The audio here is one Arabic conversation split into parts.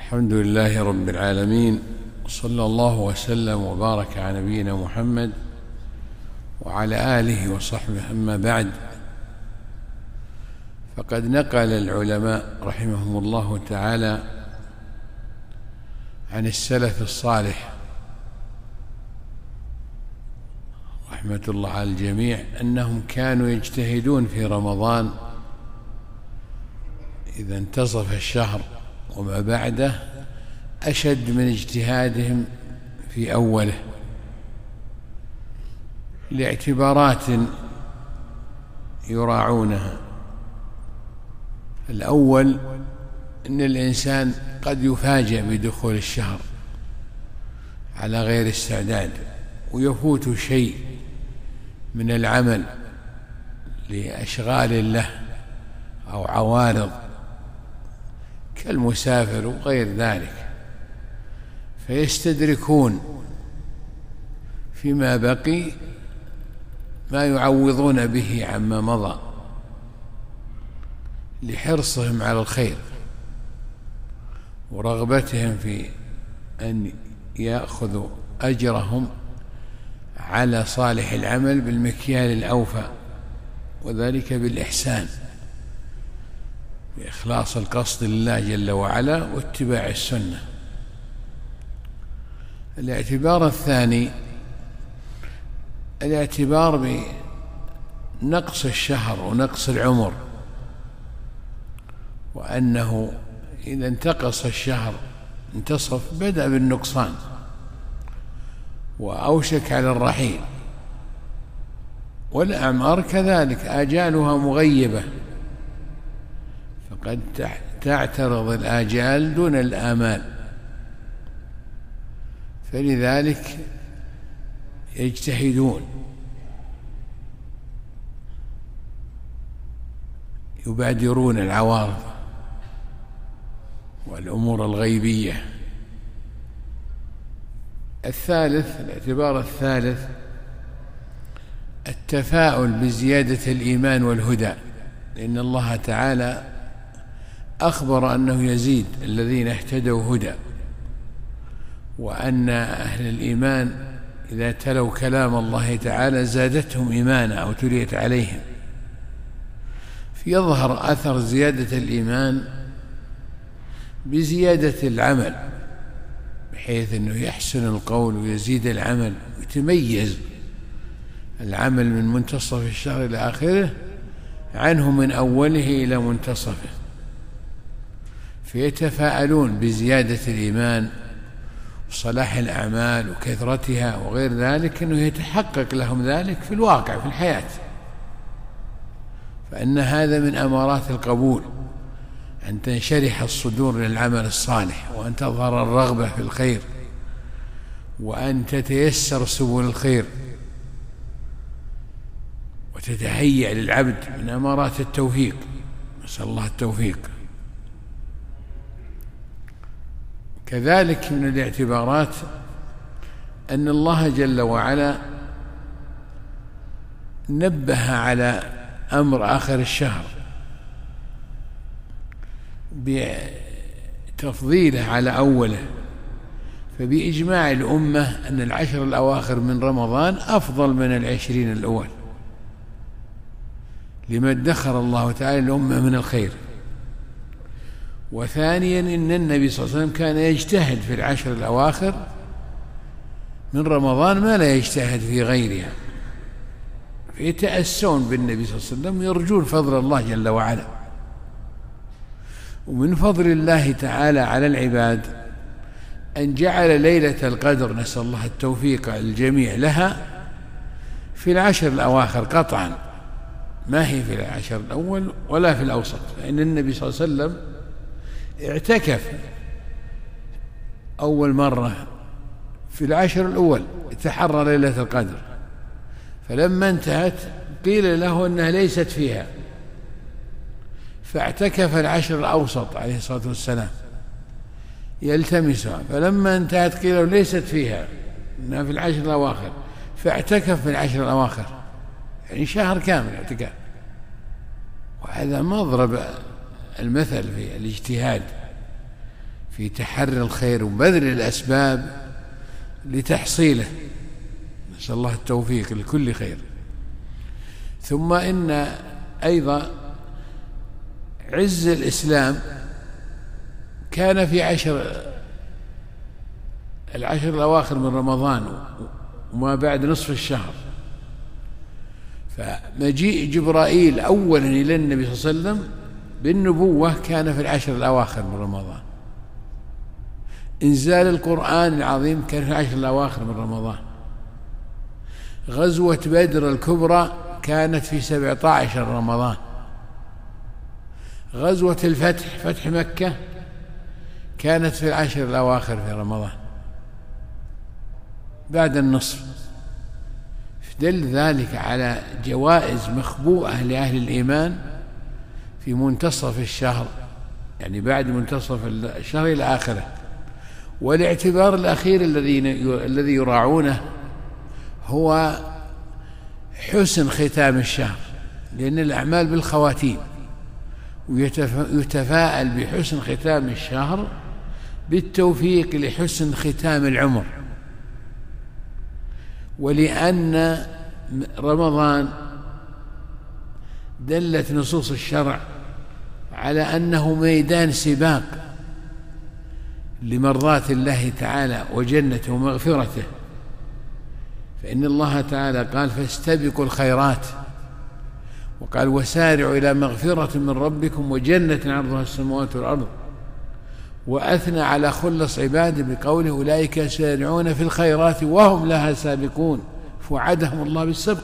الحمد لله رب العالمين، صلى الله وسلم وبارك على نبينا محمد وعلى آله وصحبه. أما بعد، فقد نقل العلماء رحمهم الله تعالى عن السلف الصالح رحمة الله على الجميع أنهم كانوا يجتهدون في رمضان إذا انتصف الشهر وما بعده أشد من اجتهادهم في أوله، لاعتبارات يراعونها. الأول أن الإنسان قد يفاجأ بدخول الشهر على غير استعداد ويفوت شيء من العمل لأشغال له أو عوارض كالمسافر وغير ذلك، فيستدركون فيما بقي ما يعوضون به عما مضى لحرصهم على الخير ورغبتهم في أن يأخذوا أجرهم على صالح العمل بالمكيال الأوفى، وذلك بالإحسان، بإخلاص القصد لله جل وعلا واتباع السنة. الاعتبار الثاني الاعتبار بنقص الشهر ونقص العمر، وأنه إذا انتقص الشهر انتصف بدأ بالنقصان وأوشك على الرحيل، والأعمار كذلك آجالها مغيبة، فقد تعترض الآجال دون الآمال، فلذلك يجتهدون يبادرون العوارض والأمور الغيبية. الاعتبار الثالث التفاؤل بزيادة الإيمان والهدى، لأن الله تعالى أخبر أنه يزيد الذين اهتدوا هدى، وأن أهل الإيمان إذا تلوا كلام الله تعالى زادتهم إيمانا أو تليت عليهم، فيظهر أثر زيادة الإيمان بزيادة العمل، بحيث أنه يحسن القول ويزيد العمل ويتميز العمل من منتصف الشهر إلى آخره عنه من أوله إلى منتصفه، فيتفاءلون بزيادة الإيمان وصلاح الأعمال وكثرتها وغير ذلك، أنه يتحقق لهم ذلك في الواقع في الحياة، فإن هذا من أمارات القبول، أن تنشرح الصدور للعمل الصالح، وأن تظهر الرغبة في الخير، وأن تتيسر سبل الخير وتتهيأ للعبد، من أمارات التوفيق، نسأل الله التوفيق. كذلك من الاعتبارات أن الله جل وعلا نبه على أمر آخر الشهر بتفضيله على أوله، فبإجماع الأمة أن العشر الأواخر من رمضان أفضل من العشرين الأول، لما ادخر الله تعالى الأمة من الخير. وثانيا أن النبي صلى الله عليه وسلم كان يجتهد في العشر الأواخر من رمضان ما لا يجتهد في غيرها، فيتأسون بالنبي صلى الله عليه وسلم ويرجون فضل الله جل وعلا. ومن فضل الله تعالى على العباد أن جعل ليلة القدر، نسأل الله التوفيق الجميع لها، في العشر الأواخر قطعا، ما هي في العشر الأول ولا في الأوسط، فإن النبي صلى الله عليه وسلم اعتكف أول مرة في العشر الأول، تحرى ليلة القدر، فلما انتهت قيل له أنها ليست فيها، فاعتكف العشر الأوسط عليه الصلاة والسلام يلتمسها، فلما انتهت قيل له ليست فيها، إنها في العشر الأواخر، فاعتكف في العشر الأواخر، يعني شهر كامل اعتكاف. وهذا مضرب المثل في الاجتهاد في تحري الخير وبذل الأسباب لتحصيله، نسأل الله التوفيق لكل خير. ثم إن أيضا عز الإسلام كان في العشر الأواخر من رمضان وما بعد نصف الشهر، فمجيء جبرائيل أولا إلى النبي صلى الله عليه وسلم بالنبوة كان في العشر الأواخر من رمضان، إنزال القرآن العظيم كان في العشر الأواخر من رمضان، غزوة بدر الكبرى كانت في 17 رمضان، غزوة الفتح فتح مكة كانت في العشر الأواخر في رمضان بعد النصف. دل ذلك على جوائز مخبوءة لأهل الإيمان في منتصف الشهر، يعني بعد منتصف الشهر إلى آخره. والاعتبار الأخير الذي يراعونه هو حسن ختام الشهر، لأن الأعمال بالخواتيم، ويتفاءل بحسن ختام الشهر بالتوفيق لحسن ختام العمر. ولأن رمضان دلت نصوص الشرع على أنه ميدان سباق لمرضاة الله تعالى وجنته ومغفرته، فإن الله تعالى قال فاستبقوا الخيرات، وقال وسارعوا إلى مغفرة من ربكم وجنة عرضها السماوات والأرض، وأثنى على خلص عباده بقوله أولئك يسارعون في الخيرات وهم لها سابقون، فوعدهم الله بالسبق.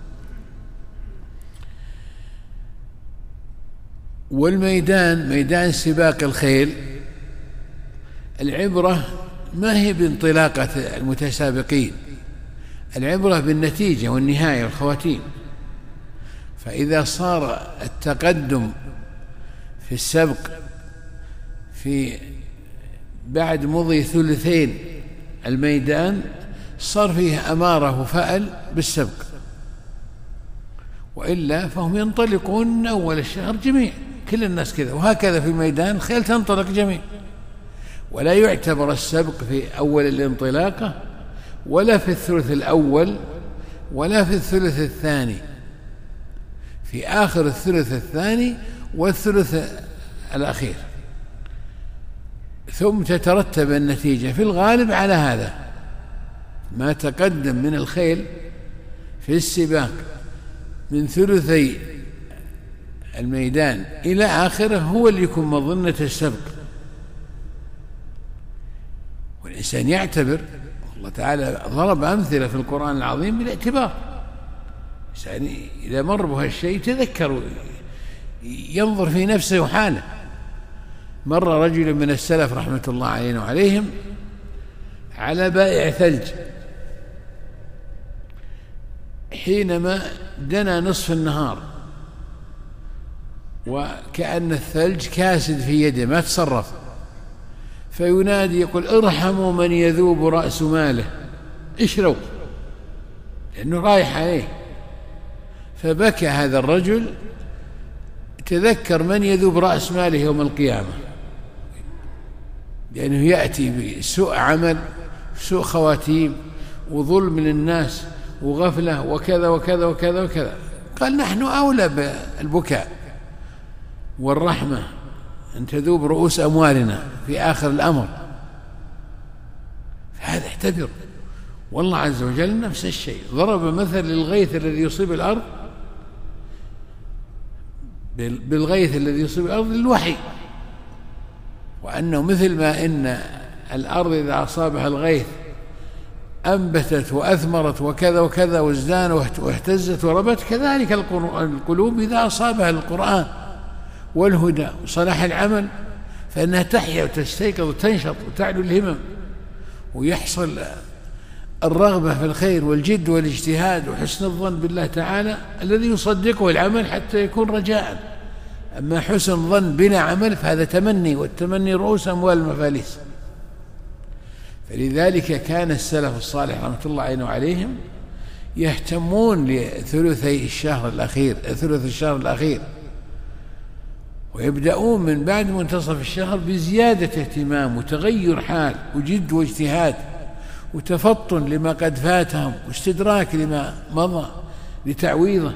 والميدان ميدان سباق الخيل، العبرة ما هي بانطلاقة المتسابقين، العبرة بالنتيجة والنهاية والخواتيم. فإذا صار التقدم في السبق في بعد مضي ثلثين الميدان صار فيه أمارة وفأل بالسبق، وإلا فهم ينطلقون أول الشهر جميع، كل الناس كذا، وهكذا في الميدان الخيل تنطلق جميع، ولا يعتبر السبق في أول الانطلاقة ولا في الثلث الأول ولا في الثلث الثاني، في آخر الثلث الثاني والثلث الأخير، ثم تترتب النتيجة في الغالب على هذا. ما تقدم من الخيل في السباق من ثلثي الميدان إلى آخره هو اللي يكون مظنة السبق. والإنسان يعتبر، الله تعالى ضرب أمثلة في القرآن العظيم بالاعتبار، الإنسان إذا مر به الشيء يتذكر، ينظر في نفسه وحاله. مر رجل من السلف رحمة الله علينا وعليهم على بائع ثلج، حينما دنا نصف النهار وكأن الثلج كاسد في يده ما تصرف، فينادي يقول ارحموا من يذوب رأس ماله، اشروا، لأنه رايح عليه. فبكى هذا الرجل، تذكر من يذوب رأس ماله يوم القيامة، لأنه يأتي بسوء عمل، سوء خواتيم، وظلم للناس، وغفلة، وكذا وكذا وكذا وكذا. قال نحن أولى بالبكاء والرحمة أن تذوب رؤوس أموالنا في آخر الأمر. فهذا اعتبر. والله عز وجل نفس الشيء، ضرب مثل للغيث الذي يصيب الأرض، بالغيث الذي يصيب الأرض للوحي، وأنه مثل ما إن الأرض إذا أصابها الغيث أنبتت وأثمرت وكذا وكذا وازدانت واهتزت وربت، كذلك القلوب إذا أصابها القرآن والهدى وصلاح العمل فإنها تحيا وتستيقظ وتنشط وتعلو الهمم، ويحصل الرغبة في الخير والجد والاجتهاد وحسن الظن بالله تعالى الذي يصدقه العمل حتى يكون رجاء. أما حسن الظن بلا عمل فهذا تمني، والتمني رؤوس أموال المفاليس. فلذلك كان السلف الصالح رحمة الله عليهم يهتمون لثلثي الشهر الأخير، ثلث الشهر الأخير، ويبدأون من بعد منتصف الشهر بزيادة اهتمام وتغير حال وجد واجتهاد وتفطن لما قد فاتهم واستدراك لما مضى لتعويضه،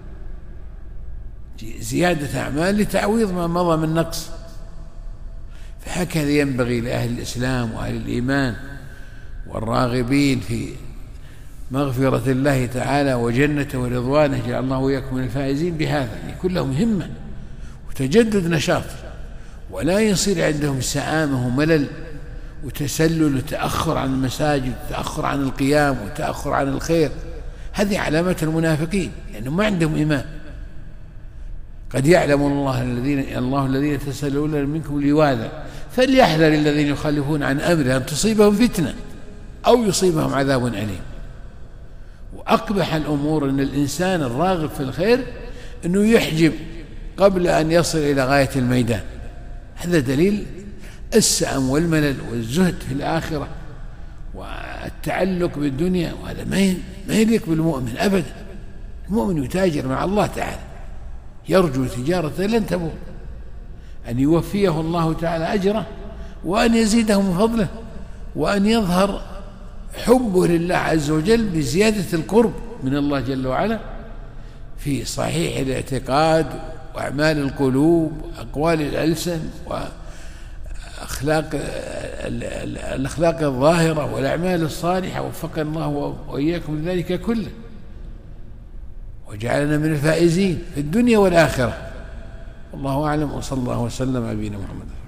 زيادة أعمال لتعويض ما مضى من نقص. فهكذا ينبغي لأهل الإسلام وأهل الإيمان والراغبين في مغفرة الله تعالى وجنته ورضوانه، جعل الله وإياكم من الفائزين بهذا، يعني كلهم همة وتجدد نشاط، ولا يصير عندهم سآمة وملل وتسلل وتأخر عن المساجد وتأخر عن القيام وتأخر عن الخير. هذه علامة المنافقين لأنهم ما عندهم إيمان. قد يعلم الله الذين يتسللون منكم لواذا فليحذر الذين يخالفون عن أمره أن تصيبهم فتنة أو يصيبهم عذاب أليم. وأقبح الأمور أن الإنسان الراغب في الخير أنه يحجب قبل أن يصل إلى غاية الميدان. هذا دليل السأم والملل والزهد في الآخرة والتعلق بالدنيا، وهذا ما يليق بالمؤمن أبدا. المؤمن يتاجر مع الله تعالى، يرجو تجارة لن تبور، أن يوفيه الله تعالى أجره وأن يزيده من فضله، وأن يظهر حبه لله عز وجل بزيادة القرب من الله جل وعلا في صحيح الاعتقاد وأعمال القلوب وأقوال الألسن الأخلاق الظاهرة والأعمال الصالحة. وفقنا الله وإياكم لذلك كله، وجعلنا من الفائزين في الدنيا والآخرة. والله أعلم، وصلى الله وسلم على نبينا محمد.